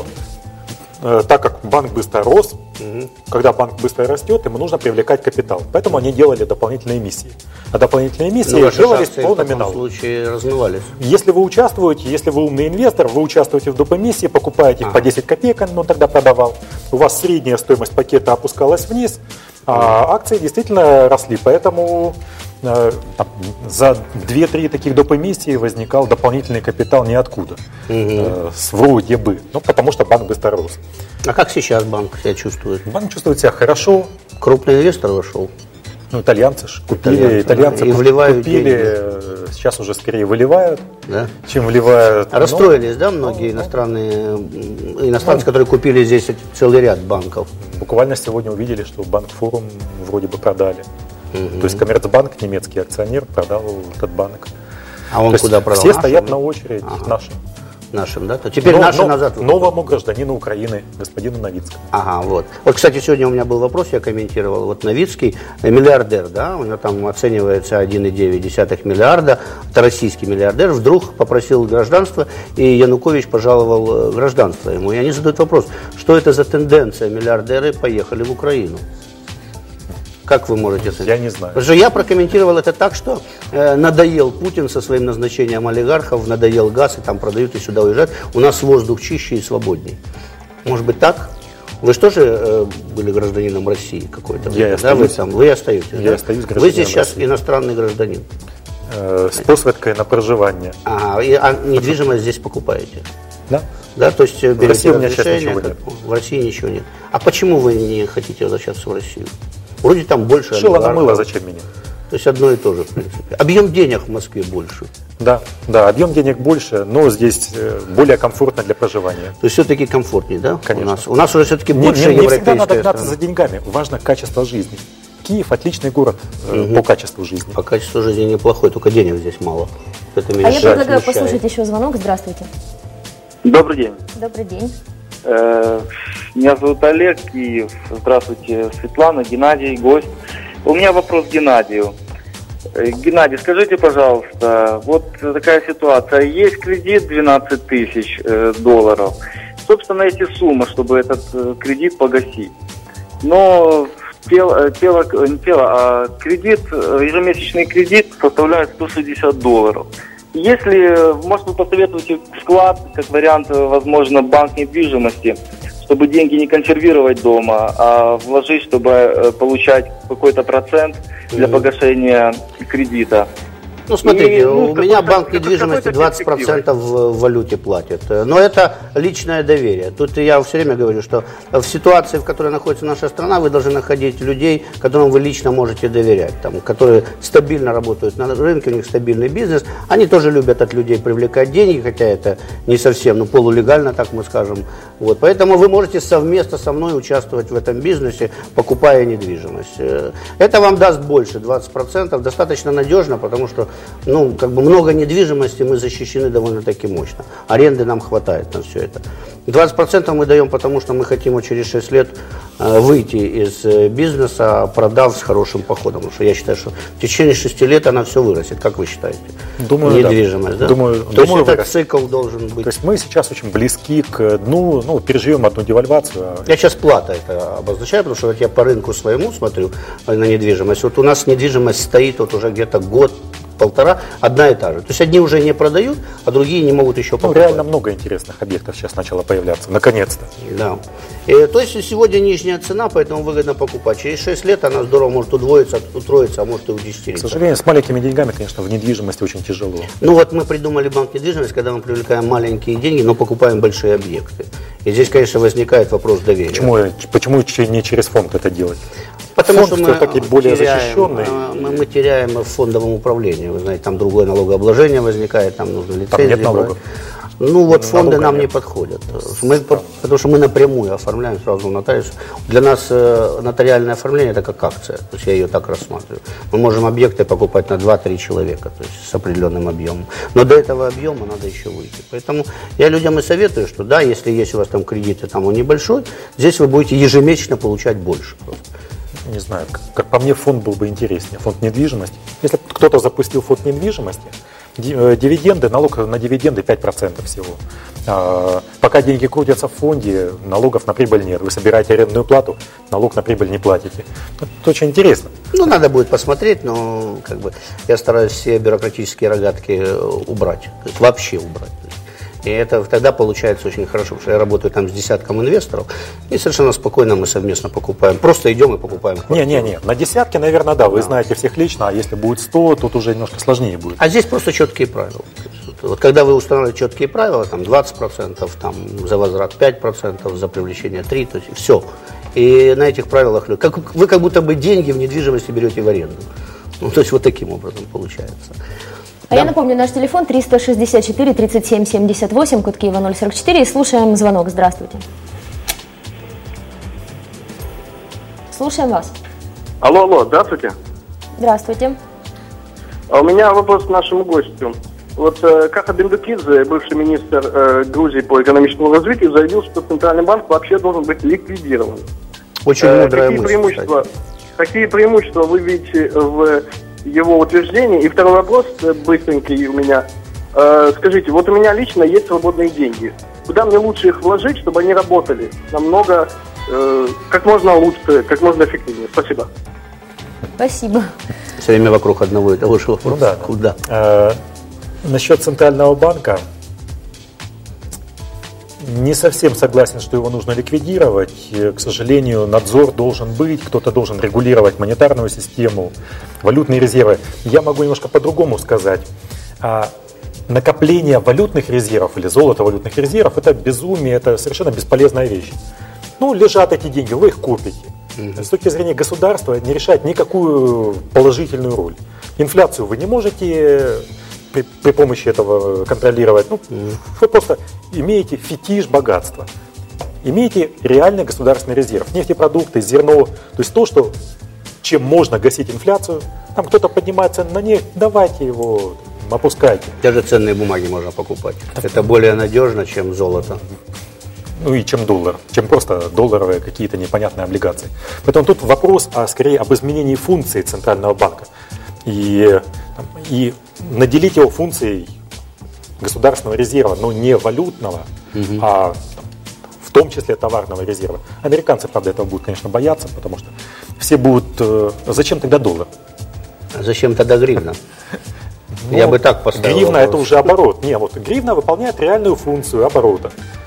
э, так как банк быстро рос, угу. когда банк быстро растет, ему нужно привлекать капитал. Поэтому они делали дополнительные эмиссии. А дополнительные эмиссии но делались по номиналу. В таком случае размывались. Если вы участвуете, если вы умный инвестор, вы участвуете в доп. Эмиссии, покупаете их ага. по десять копеек, но тогда продавал. У вас средняя стоимость пакета опускалась вниз, а акции действительно росли. Поэтому э, там, за две-три таких доп. Эмиссии возникал дополнительный капитал ниоткуда. Угу. Э, вроде бы. Ну, потому что банк быстро рос. А как сейчас банк себя чувствует? Банк чувствует себя хорошо. Крупный инвестор вошел. Ну, итальянцы же купили, итальянцы, и вливают купили, деньги. Сейчас уже скорее выливают, да? чем вливают. А расстроились, да, многие ну, иностранные иностранцы, ну, которые купили здесь целый ряд банков? Буквально сегодня увидели, что Банк Форум вроде бы продали. Угу. То есть Коммерцбанк, немецкий акционер, продал этот банк. А он То куда продал? Все нашим? Стоят на очередь, ага. нашим. Нашим, да? То теперь но, наши но, назад. Новому гражданину Украины, господину Новицкому. Ага, вот. Вот, кстати, сегодня у меня был вопрос, я комментировал. Вот Новицкий, миллиардер, да, у него там оценивается один целых девять десятых миллиарда. Это российский миллиардер. Вдруг попросил гражданство, и Янукович пожаловал гражданство ему. И они задают вопрос, что это за тенденция? Миллиардеры поехали в Украину. Как вы можете сказать? Я не знаю. Потому что я прокомментировал это так, что э, надоел Путин со своим назначением олигархов, надоел газ, и там продают, и сюда уезжают. У нас воздух чище и свободнее. Может быть так? Вы же тоже э, были гражданином России какой-то? Я да, остаюсь. Вы, там, вы остаетесь, Я да? остаюсь гражданином Вы здесь сейчас России. Иностранный гражданин. Э, с посвяткой на проживание. Ага, и, а недвижимость здесь покупаете? Да. Да, то есть берете в России у меня сейчас разрешение, ничего нет. В России ничего нет. А почему вы не хотите возвращаться в Россию? Вроде там больше Шила олигархов. намыла, зачем меня? То есть одно и то же, в принципе. Объем денег в Москве больше. Да, да, объем денег больше, но здесь более комфортно для проживания. То есть все-таки комфортнее, да? Конечно. У нас, у нас уже все-таки не, больше не, не европейская всегда надо гнаться страна. за деньгами, важно качество жизни. Киев отличный город угу. по качеству жизни. По качеству жизни неплохой, только денег здесь мало. Это меня а я предлагаю смущает. послушать еще звонок. Здравствуйте. Добрый день. Добрый день. Меня зовут Олег, Киев. Здравствуйте, Светлана, Геннадий, гость. У меня вопрос к Геннадию. Геннадий, скажите, пожалуйста, вот такая ситуация. Есть кредит двенадцать тысяч долларов. Собственно, эти суммы, чтобы этот кредит погасить. Но тело, тело, не тело, а кредит, ежемесячный кредит составляет сто шестьдесят долларов. Если, может, вы посоветуете вклад, как вариант, возможно, банк недвижимости, чтобы деньги не консервировать дома, а вложить, чтобы получать какой-то процент для погашения кредита. Ну, смотрите, И, ну, у меня какой-то- банк недвижимости двадцать процентов перспективой. в валюте платит. Но это личное доверие. Тут я все время говорю, что в ситуации, в которой находится наша страна, вы должны находить людей, которым вы лично можете доверять, там, которые стабильно работают на рынке, у них стабильный бизнес. Они тоже любят от людей привлекать деньги, хотя это не совсем, ну, полулегально, так мы скажем. Вот. Поэтому вы можете совместно со мной участвовать в этом бизнесе, покупая недвижимость. Это вам даст больше, двадцать процентов, достаточно надежно, потому что, ну, как бы много недвижимости, мы защищены довольно-таки мощно. Аренды нам хватает на все это. двадцать процентов мы даем, потому что мы хотим вот через шесть лет э, выйти из э, бизнеса, продав с хорошим походом. Потому что я считаю, что в течение шести лет она все вырастет. Как вы считаете? Думаю, недвижимость, да? да. Думаю, То думаю, есть этот вырастет. цикл должен быть. То есть мы сейчас очень близки к дну, ну, переживем одну девальвацию. Я сейчас плата это обозначаю, потому что вот я по рынку своему смотрю на недвижимость. Вот у нас недвижимость стоит вот уже где-то год, полтора, одна и та же. То есть одни уже не продают, а другие не могут еще Ну, покупать. реально много интересных объектов сейчас начало появляться, наконец-то. Да. И, то есть сегодня нижняя цена, поэтому выгодно покупать. Через шесть лет она здорово может удвоиться, утроиться, а может и К удесятериться. сожалению, с маленькими деньгами, конечно, в недвижимости очень тяжело. Ну вот мы придумали банк недвижимости, когда мы привлекаем маленькие деньги, но покупаем большие объекты. И здесь, конечно, возникает вопрос доверия. Почему, почему не через фонд это делать? Потому Фонд что мы все-таки более теряем, защищенный. а, Мы, мы теряем в фондовом управлении. Вы знаете, там другое налогообложение возникает, там нужно лицензии Там нет брать. налогов. Ну вот фонды Налога нам нет. не подходят. Мы, потому что мы напрямую оформляем сразу нотариусу. Для нас э, нотариальное оформление это как акция. То есть я ее так рассматриваю. Мы можем объекты покупать на два-три человека, то есть с определенным объемом. Но до этого объема надо еще выйти. Поэтому я людям и советую, что да, если есть у вас там кредиты, там он небольшой, здесь вы будете ежемесячно получать больше. Просто. Не знаю, как, как по мне, фонд был бы интереснее. Фонд недвижимости. Если кто-то запустил фонд недвижимости, дивиденды, налог на дивиденды пять процентов всего. А, пока деньги крутятся в фонде, налогов на прибыль нет. Вы собираете арендную плату, налог на прибыль не платите. Это очень интересно. Ну, надо будет посмотреть, но как бы я стараюсь все бюрократические рогатки убрать. То есть вообще убрать. И это тогда получается очень хорошо, потому что я работаю там с десятком инвесторов, и совершенно спокойно мы совместно покупаем. Просто идем и покупаем квартиру. Не-не-не, на десятки, наверное, да, вы да. знаете всех лично, а если будет сто, тут уже немножко сложнее будет. А здесь просто четкие правила. Вот когда вы устанавливаете четкие правила, там двадцать процентов, там за возврат пять процентов, за привлечение три процента, то есть все. И на этих правилах как, вы как будто бы деньги в недвижимости берете в аренду. Ну, то есть вот таким образом получается. А да. Я напомню, наш телефон триста шестьдесят четыре тридцать семь семьдесят восемь, код Киева ноль сорок четыре. И слушаем звонок. Здравствуйте. Слушаем вас. Алло, алло, здравствуйте. Здравствуйте. А у меня вопрос к нашему гостю. Вот э, Каха Бендукидзе, бывший министр э, Грузии по экономическому развитию, заявил, что Центральный банк вообще должен быть ликвидирован. Очень э, мудрая какие мысль, преимущества, кстати. какие преимущества вы видите в его утверждении? И второй вопрос, быстренький у меня. Э, скажите, вот у меня лично есть свободные деньги. Куда мне лучше их вложить, чтобы они работали намного, э, как можно лучше, как можно эффективнее? Спасибо. Спасибо. Все время вокруг одного и того же вопроса. Ну, да. Куда? Э, насчет Центрального банка. Не совсем согласен, что его нужно ликвидировать. К сожалению, надзор должен быть, кто-то должен регулировать монетарную систему, валютные резервы. Я могу немножко по-другому сказать. Накопление валютных резервов или золото валютных резервов – это безумие, это совершенно бесполезная вещь. Ну, лежат эти деньги, вы их купите. Mm-hmm. С точки зрения государства не решает никакую положительную роль. Инфляцию вы не можете при, при помощи этого контролировать. Ну, mm-hmm. Вы просто имеете фетиш богатства. Имеете реальный государственный резерв. Нефтепродукты, зерно. То есть то, что, чем можно гасить инфляцию. Там кто-то поднимает цены на нефть, давайте его, опускайте. Даже ценные бумаги можно покупать. Это более надежно, чем золото. Ну и чем доллар, чем просто долларовые какие-то непонятные облигации. Поэтому тут вопрос а, скорее об изменении функции Центрального банка. И, и наделить его функцией государственного резерва, но не валютного, угу. а в том числе товарного резерва. Американцы, правда, этого будут, конечно, бояться, потому что все будут... Э, зачем тогда доллар? А зачем тогда гривна? Ну, я бы так поставил. Гривна – это уже оборот. Не, вот гривна выполняет реальную функцию оборота.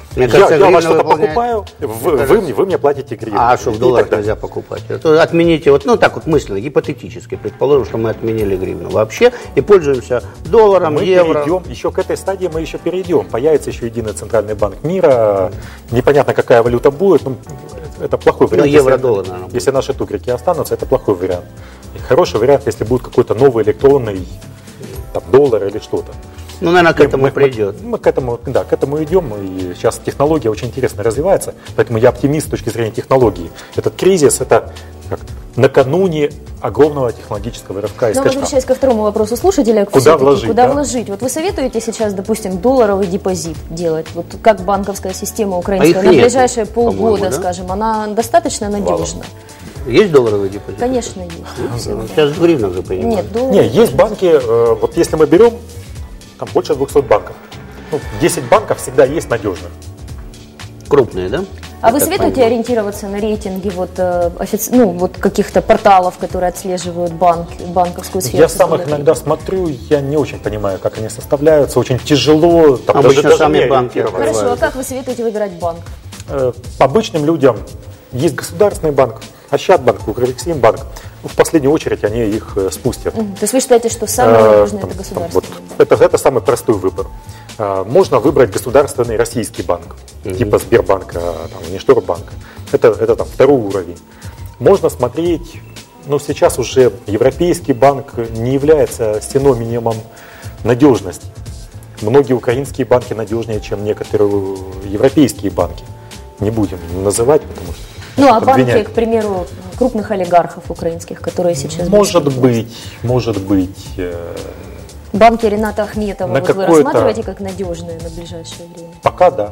Мне я, кажется, я вас что-то покупаю, вы, кажется... вы, мне, вы мне платите гривны. А что, в долларах нельзя покупать? Это отмените, вот, ну так вот мысленно, гипотетически, предположим, что мы отменили гривну вообще и пользуемся долларом, мы евро. Перейдем, еще к этой стадии мы еще перейдем. Появится еще единый центральный банк мира, непонятно, какая валюта будет, ну, это плохой вариант. Ну, евро-доллар, наверное. Если наши тугрики останутся, это плохой вариант. И хороший вариант, если будет какой-то новый электронный там, доллар или что-то. Ну, наверное, к этому мы, придет. Мы, мы к этому, да, к этому идем. И сейчас технология очень интересно развивается, поэтому я оптимист с точки зрения технологии. Этот кризис – это как, накануне огромного технологического рывка и скачка. Но возвращаясь ко второму вопросу слушателя, куда вложить? Куда да? вложить? Вот вы советуете сейчас, допустим, долларовый депозит делать? Вот как банковская система украинская а на ближайшие полгода, да? скажем, она достаточно надежна? Есть долларовый депозит? Конечно, есть. Ну, сейчас в гривнах же принимают. Нет, доллар... Нет, есть банки, э, вот если мы берем, там больше двухсот банков. Ну, десять банков всегда есть надежных. Крупные, да? А Я вы советуете понимаю. ориентироваться на рейтинги вот, э, офици... ну, вот каких-то порталов, которые отслеживают банк, банковскую сферу? Я сам их иногда смотрю, я не очень понимаю, как они составляются, очень тяжело. Там, Обычно даже, сами даже банки. Хорошо, а как вы советуете выбирать банк? Э, обычным людям есть государственный банк, Ощадбанк, Укрексимбанк. В последнюю очередь они их спустят. То есть вы считаете, что самое надежное это государственный вот, банк? Это, это самый простой выбор. Можно выбрать государственный российский банк, mm-hmm. типа Сбербанка, там, Внешторгбанка. Это, это там, второй уровень. Можно смотреть, ну сейчас уже европейский банк не является синонимом надежности. Многие украинские банки надежнее, чем некоторые европейские банки. Не будем называть, потому что Ну, а банки, к примеру, крупных олигархов украинских, которые сейчас... Может быть, может быть. Э... Банки Рената Ахметова вот вы рассматриваете как надежные на ближайшее время? Пока да.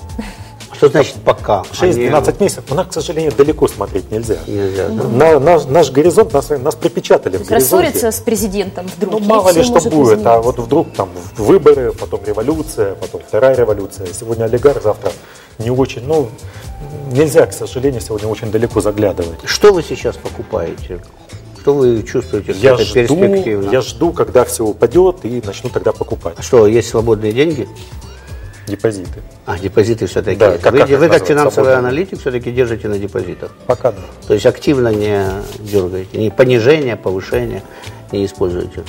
Что значит пока? шесть-двенадцать Они... месяцев. У нас, к сожалению, далеко смотреть нельзя. Нельзя, да? На, наш, наш горизонт, нас, нас припечатали в горизонте. Рассориться с президентом вдруг? Ну, мало ли что будет. Измениться. А вот вдруг там выборы, потом революция, потом вторая революция. Сегодня олигарх, завтра не очень. Ну, нельзя, к сожалению, сегодня очень далеко заглядывать. Что вы сейчас покупаете? Что вы чувствуете? Я жду, я жду, когда все упадет, и начну тогда покупать. А что, есть свободные деньги? Депозиты. А, депозиты все-таки да, есть. Как, вы, как вы как финансовый свободный аналитик все-таки держите на депозитах? Пока да. То есть активно не дергаете, ни понижение, повышение не используете?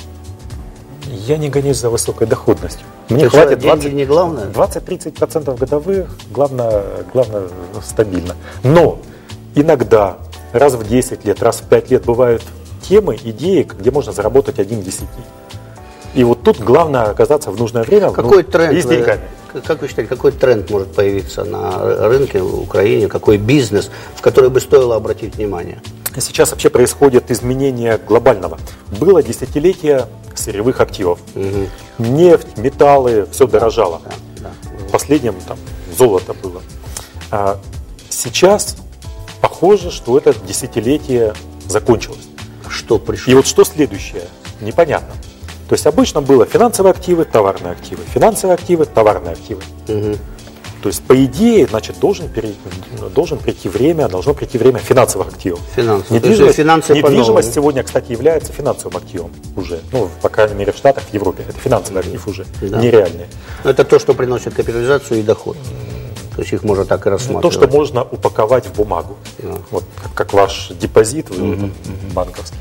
Я не гонюсь за высокой доходностью. Мне То хватит двадцать, не главное? двадцать-тридцать процентов годовых, главное, главное стабильно. Но иногда, раз в десять лет, раз в пять лет бывают темы, идеи, где можно заработать один к десяти. И вот тут главное оказаться в нужное время. Какой ну, тренд, и с деньгами. Как вы считаете, какой тренд может появиться на рынке в Украине, какой бизнес, в который бы стоило обратить внимание? Сейчас вообще происходит изменение глобального. Было десятилетие сырьевых активов. Угу. Нефть, металлы, все дорожало. Да, да, да. Последним там золото было. А сейчас похоже, что это десятилетие закончилось. Что пришло? И вот что следующее? Непонятно. То есть обычно было финансовые активы, товарные активы, финансовые активы, товарные активы. Угу. То есть, по идее, значит, должен, перейти, должен прийти время, должно прийти время финансовых активов. Финансовых. Недвижимость, недвижимость сегодня, кстати, является финансовым активом уже. Ну, по крайней мере, в Штатах, в Европе. Это финансовый актив уже, да. Нереальный. Но это то, что приносит капитализацию и доход. То есть их можно так и рассматривать. То, что можно упаковать в бумагу. Да. Вот как, как ваш депозит угу. банковский.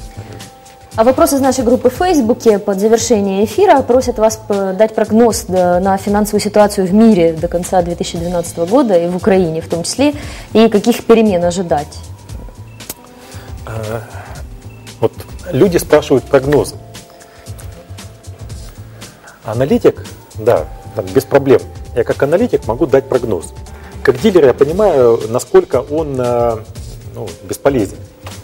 А вопрос из нашей группы в Фейсбуке под завершение эфира просят вас дать прогноз на финансовую ситуацию в мире до конца две тысячи двенадцатого года и в Украине в том числе, и каких перемен ожидать. А, вот люди спрашивают прогнозы. Аналитик, да, там, без проблем. Я как аналитик могу дать прогноз. Как дилер я понимаю, насколько он ну, бесполезен.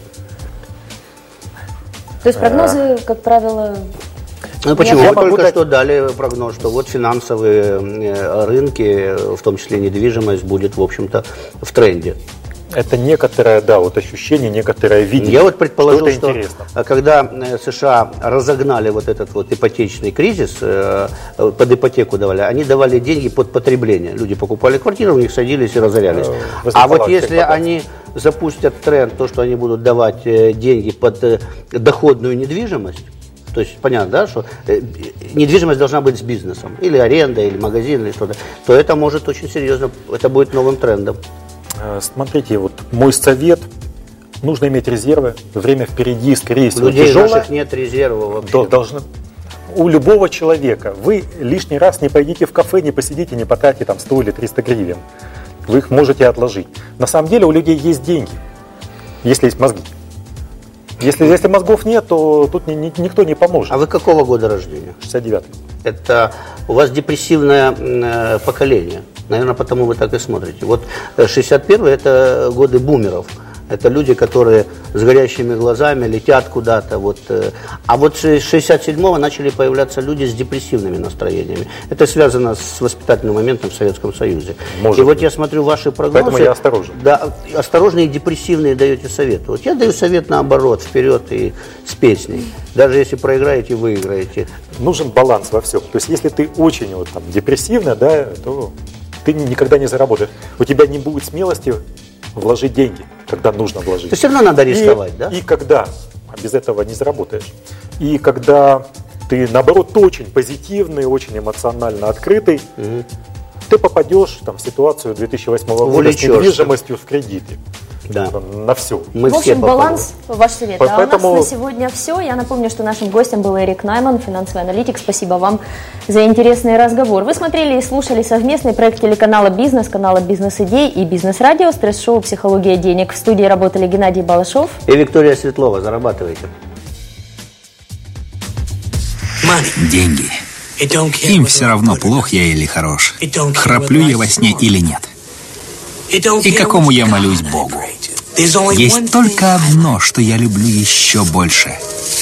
То есть прогнозы, как правило... Ну почему? Вы только дать... что дали прогноз, что вот финансовые рынки, в том числе недвижимость, будет, в общем-то, в тренде. Это некоторое, да, вот ощущение, некоторое видение. Я вот предположил, что, что когда США разогнали вот этот вот ипотечный кризис, под ипотеку давали, они давали деньги под потребление. Люди покупали квартиру, у них садились и разорялись. А вот если они запустят тренд, то, что они будут давать деньги под доходную недвижимость, То есть понятно, да, что недвижимость должна быть с бизнесом, или аренда, или магазин, или что-то, то это может очень серьезно, это будет новым трендом. Смотрите, вот мой совет, нужно иметь резервы, время впереди, скорее всего, У людей тяжелое. наших нет резервов вообще. Должны, у любого человека. Вы лишний раз не пойдите в кафе, не посидите, не потратите там сто или триста гривен. Вы их можете отложить. На самом деле у людей есть деньги, если есть мозги. Если, если мозгов нет, то тут ни, ни, никто не поможет. А вы какого года рождения? шестьдесят девятый. Это у вас депрессивное э, поколение. Наверное, потому вы так и смотрите. Вот шестьдесят первый это годы бумеров. Это люди, которые с горящими глазами летят куда-то. Вот. А вот с шестьдесят седьмого начали появляться люди с депрессивными настроениями. Это связано с воспитательным моментом в Советском Союзе. Может и вот быть. я смотрю ваши прогнозы. Поэтому я осторожен. Да, осторожные и депрессивные даете советы. Вот я даю совет наоборот, вперед и с песней. Даже если проиграете, выиграете. Нужен баланс во всем. То есть, если ты очень вот, там, депрессивно, да, то ты никогда не заработаешь. У тебя не будет смелости вложить деньги, когда нужно вложить. То все равно надо рисковать, и, да? И когда, без этого не заработаешь. И когда ты, наоборот, очень позитивный, очень эмоционально открытый, угу. ты попадешь там, в ситуацию две тысячи восьмого года с недвижимостью в кредиты. Да. На все. Мы в общем, баланс, ваш совет. По- а поэтому... у нас на сегодня все. Я напомню, что нашим гостем был Эрик Найман, финансовый аналитик. Спасибо вам за интересный разговор. Вы смотрели и слушали совместный проект телеканала «Бизнес», канала «Бизнес-идей» и «Бизнес-радио», стресс-шоу «Психология денег». В студии работали Геннадий Балашов и Виктория Светлова. Зарабатывайте. Деньги. Им все равно, плох я или хорош. Храплю я во сне или нет. И какому я молюсь Богу. Есть только одно, что я люблю еще больше.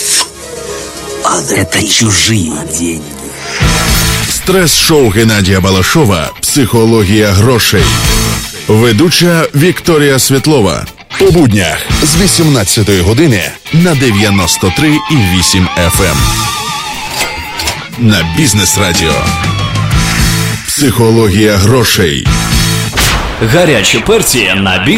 Это чужие деньги. Стрес-шоу Геннадія Балашова «Психологія грошей». Ведуча Вікторія Світлова. По буднях з вісімнадцятої години на дев'яносто три і вісім еф ем. На Бізнес-радіо. «Психологія грошей». Гарячі перці на бізнес.